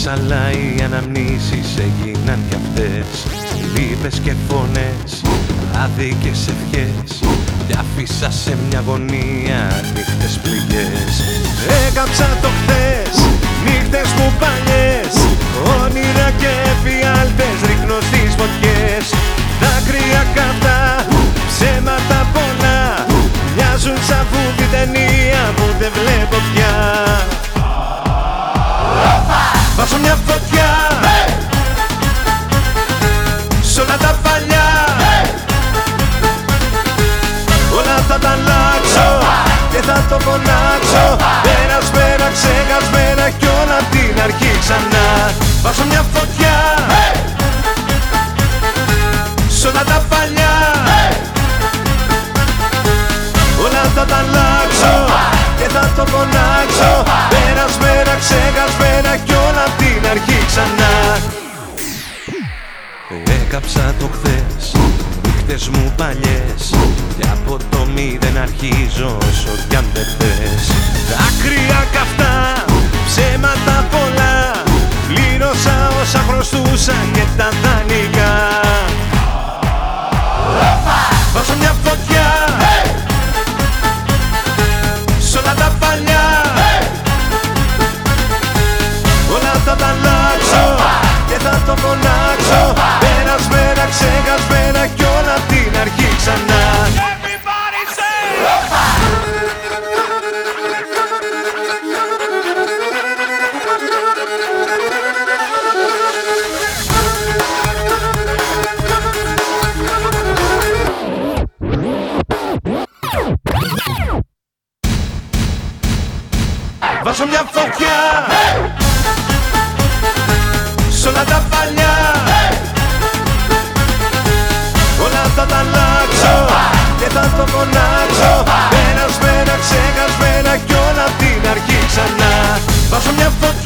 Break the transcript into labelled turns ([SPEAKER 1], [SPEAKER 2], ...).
[SPEAKER 1] αλλά οι αναμνήσεις έγιναν κι αυτές. Λύπες και φωνές, άδικες ευχές, κι άφησα σε μια γωνία νύχτες πληγές. Έκαψα το χθες, νύχτες μου παλιές, όνειρα και εφιάλτες ρίχνω στις φωτιές. Δάκρυα καυτά, ψέματα πολλά, μοιάζουν σαν βούτη ταινία που δεν βλέπω πια. Βάζω μια φωτιά σ' όλα τα παλιά, όλα θα τα αλλάξω και θα το φωνάξω. Περασμένα, ξεχασμένα κι όλα απ' την αρχή ξανά. Βάζω μια φωτιά σ' όλα τα παλιά, όλα θα τα αλλάξω και θα το φωνάξω. Περασμένα, ξεχασμένα κι όλα απ' την αρχή ξανά. Έκαψα το χθες, νύχτες μου παλιές, και από το μηδέν αρχίζω όσο κι αν δεν θες. Δάκρυα καυτά, ψέματα πολλά, πλήρωσα όσα χρωστούσα και τα δανεικά. Βάζω μια φωτιά σ' όλα τα παλιά, όλα θα τα αλλάξω και θα το φωνάξω. Περασμένα, ξεχασμένα κι όλα απ' την αρχή ξανά. Βάζω μια φωτιά σ' όλα τα παλιά, όλα θα τα αλλάξω και θα το φωνάξω. Περασμένα, ξεχασμένα κι όλα απ' την αρχή ξανά. Βάζω μια φωτιά